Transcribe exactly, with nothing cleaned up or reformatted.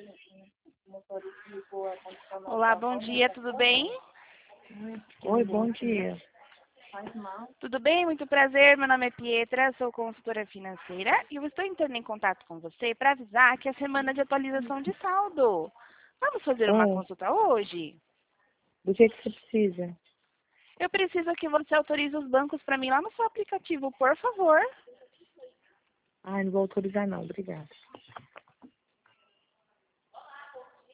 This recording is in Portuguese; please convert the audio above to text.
Olá, bom dia, tudo bem? Oi, bom dia. Tudo bem? Muito prazer, meu nome é Pietra, sou consultora financeira e eu estou entrando em contato com você para avisar que é a semana de atualização de saldo. Vamos fazer uma Ah, consulta hoje? do que, que você precisa? Eu preciso que você autorize os bancos para mim lá no seu aplicativo, por favor. Ah, não vou autorizar não, obrigada.